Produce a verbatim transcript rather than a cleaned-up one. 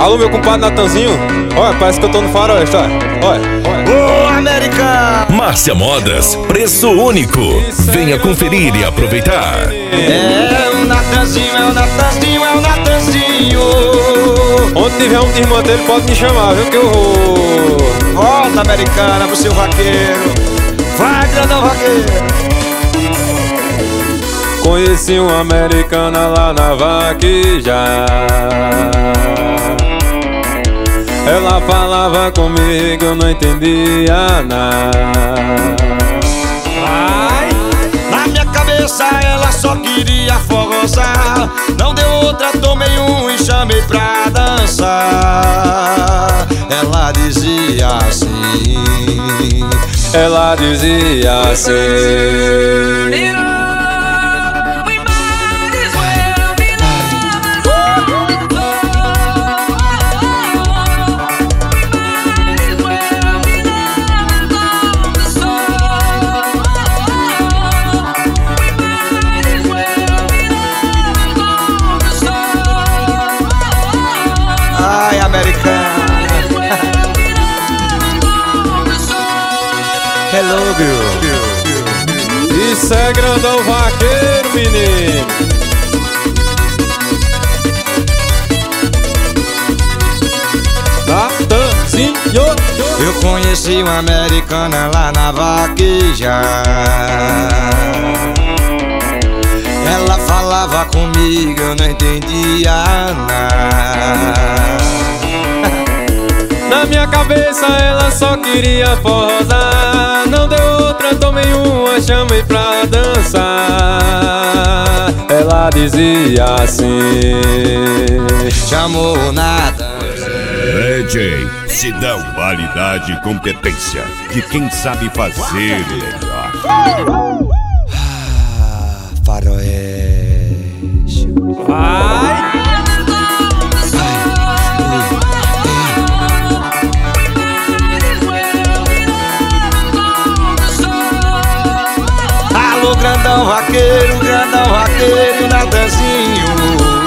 Alô, meu compadre Natanzinho. Olha, parece que eu tô no faroeste, olha. Olha, olha. Ô, América! Márcia Modas, preço único. Venha conferir e aproveitar. É o Natanzinho, é o Natanzinho, é o Natanzinho. Onde tiver um desmantelho pode me chamar, viu, que eu vou. Volta, Americana, pro seu vaqueiro. Vai, grandão vaqueiro. Conheci uma americana lá na vaqueja. Ela falava comigo, eu não entendia nada. Ai, na minha cabeça ela só queria forrosar. Não deu outra, tomei um e chamei pra dançar. Ela dizia assim, ela dizia assim. ai, americana. Hello, girl. Isso é grandão vaqueiro, menino. Natanzinho. Eu conheci uma americana lá na vaqueja. Ela falava comigo, eu não entendia nada. Na minha cabeça ela só queria forrosar. Não deu outra, tomei uma, chamei pra dançar. Ela dizia assim, chamou nada. D J, se dá qualidade e competência de quem sabe fazer melhor. Ah, faroeste. ai. Alô, grandão vaqueiro, grandão vaqueiro, Natanzinho.